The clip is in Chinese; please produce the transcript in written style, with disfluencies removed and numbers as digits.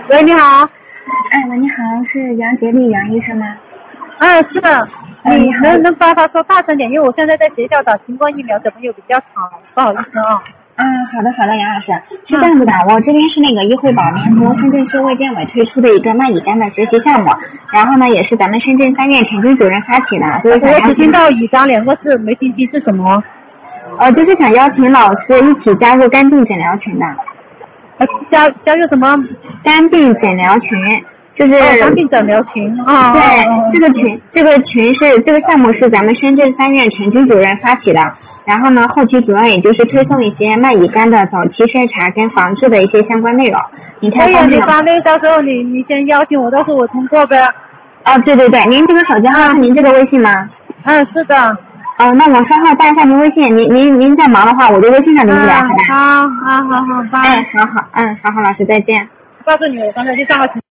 喂，你好。 喂，你好，是杨杰丽杨医生吗？ 是的。你能把它说大声点，因为我现在在学校打新冠疫苗，小朋友比较吵，不好意思啊。 好的，杨老师，是这样子的，我这边是那个医惠宝联合深圳市卫健委推出的一个麦乙肝的学习项目，然后呢，也是咱们深圳3院陈军主任发起的，所以我只听到乙肝2个字，没听清是什么。 就是想邀请老师一起加入肝病诊疗群的。 加入什么？ 肝病诊疗群。就是肝病诊疗群啊。 对，这个群是这个项目是咱们深圳3院陈军主任发起的，然后呢，后期主要也就是推送一些麦乙肝的早期筛查跟防治的一些相关内容。你看， 你发那到时候你先邀请我，到时候我通过呗。 对，您这个手机号是您这个微信吗？ 是的。 那我稍后加一下您微信，您在忙的话，我就微信上给你聊，好吧？ 好，拜。 好，老师再见。 告诉你，我刚才去上个